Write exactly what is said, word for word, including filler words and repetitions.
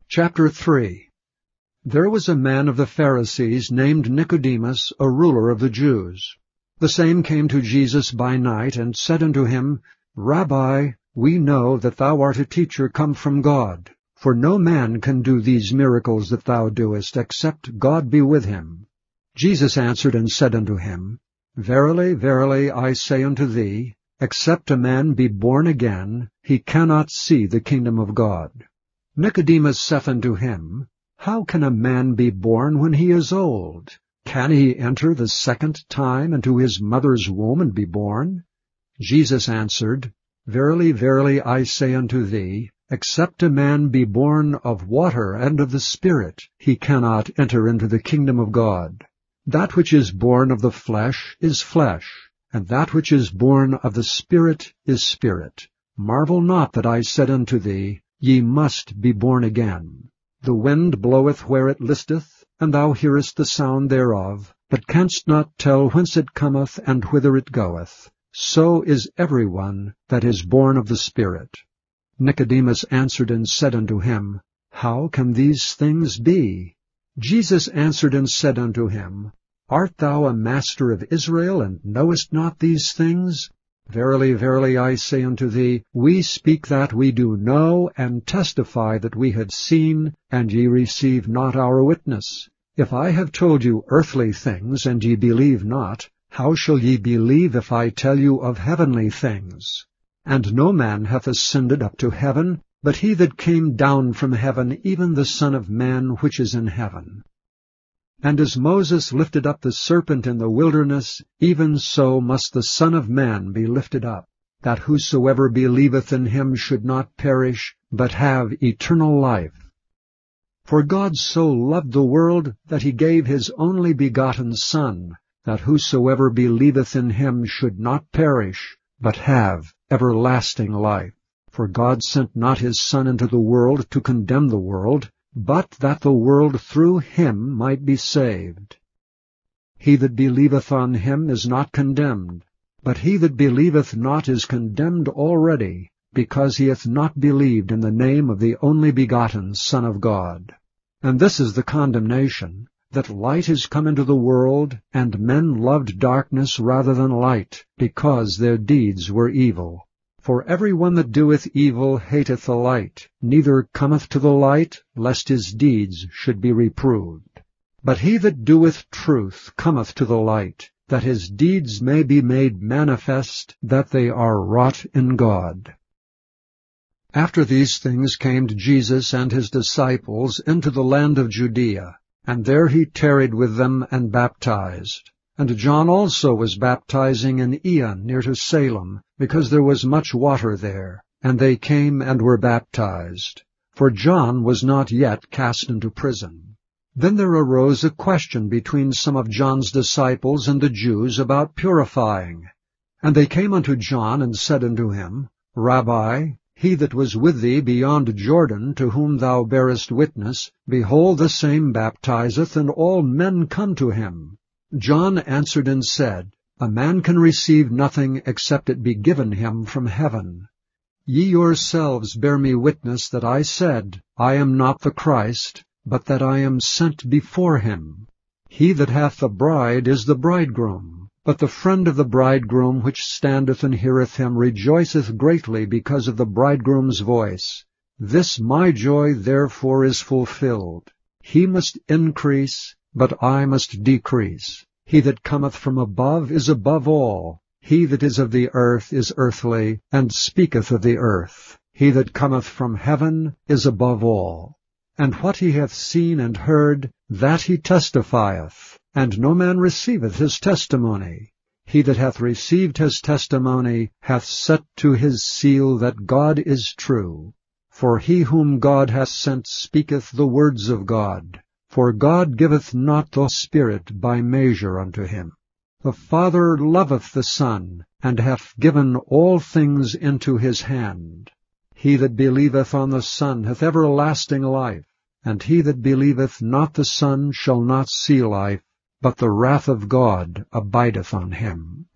Chapter three. There was a man of the Pharisees named Nicodemus, a ruler of the Jews. The same came to Jesus by night, and said unto him, Rabbi, we know that thou art a teacher come from God, for no man can do these miracles that thou doest, except God be with him. Jesus answered and said unto him, Verily, verily, I say unto thee, except a man be born again, he cannot see the kingdom of God. Nicodemus saith unto him, How can a man be born when he is old? Can he enter the second time into his mother's womb and be born? Jesus answered, Verily, verily, I say unto thee, except a man be born of water and of the Spirit, he cannot enter into the kingdom of God. That which is born of the flesh is flesh, and that which is born of the Spirit is spirit. Marvel not that I said unto thee, Ye must be born again. The wind bloweth where it listeth, and thou hearest the sound thereof, but canst not tell whence it cometh and whither it goeth. So is every one that is born of the Spirit. Nicodemus answered and said unto him, How can these things be? Jesus answered and said unto him, Art thou a master of Israel, and knowest not these things? Verily, verily, I say unto thee, we speak that we do know, and testify that we have seen, and ye receive not our witness. If I have told you earthly things, and ye believe not, how shall ye believe if I tell you of heavenly things? And no man hath ascended up to heaven, but he that came down from heaven, even the Son of Man which is in heaven. And as Moses lifted up the serpent in the wilderness, even so must the Son of Man be lifted up, that whosoever believeth in him should not perish, but have eternal life. For God so loved the world, that he gave his only begotten Son, that whosoever believeth in him should not perish, but have everlasting life. For God sent not his Son into the world to condemn the world, but that the world through him might be saved. He that believeth on him is not condemned, but he that believeth not is condemned already, because he hath not believed in the name of the only begotten Son of God. And this is the condemnation, that light is come into the world, and men loved darkness rather than light, because their deeds were evil. For every one that doeth evil hateth the light, neither cometh to the light, lest his deeds should be reproved. But he that doeth truth cometh to the light, that his deeds may be made manifest, that they are wrought in God. After these things came Jesus and his disciples into the land of Judea, and there he tarried with them and baptized. And John also was baptizing in Aenon near to Salem, because there was much water there. And they came and were baptized. For John was not yet cast into prison. Then there arose a question between some of John's disciples and the Jews about purifying. And they came unto John and said unto him, Rabbi, he that was with thee beyond Jordan, to whom thou bearest witness, behold, the same baptizeth, and all men come to him. John answered and said, A man can receive nothing except it be given him from heaven. Ye yourselves bear me witness that I said, I am not the Christ, but that I am sent before him. He that hath the bride is the bridegroom, but the friend of the bridegroom which standeth and heareth him rejoiceth greatly because of the bridegroom's voice. This my joy therefore is fulfilled. He must increase, but I must decrease. He that cometh from above is above all. He that is of the earth is earthly, and speaketh of the earth. He that cometh from heaven is above all. And what he hath seen and heard, that he testifieth, and no man receiveth his testimony. He that hath received his testimony hath set to his seal that God is true. For he whom God hath sent speaketh the words of God. For God giveth not the Spirit by measure unto him. The Father loveth the Son, and hath given all things into his hand. He that believeth on the Son hath everlasting life, and he that believeth not the Son shall not see life, but the wrath of God abideth on him.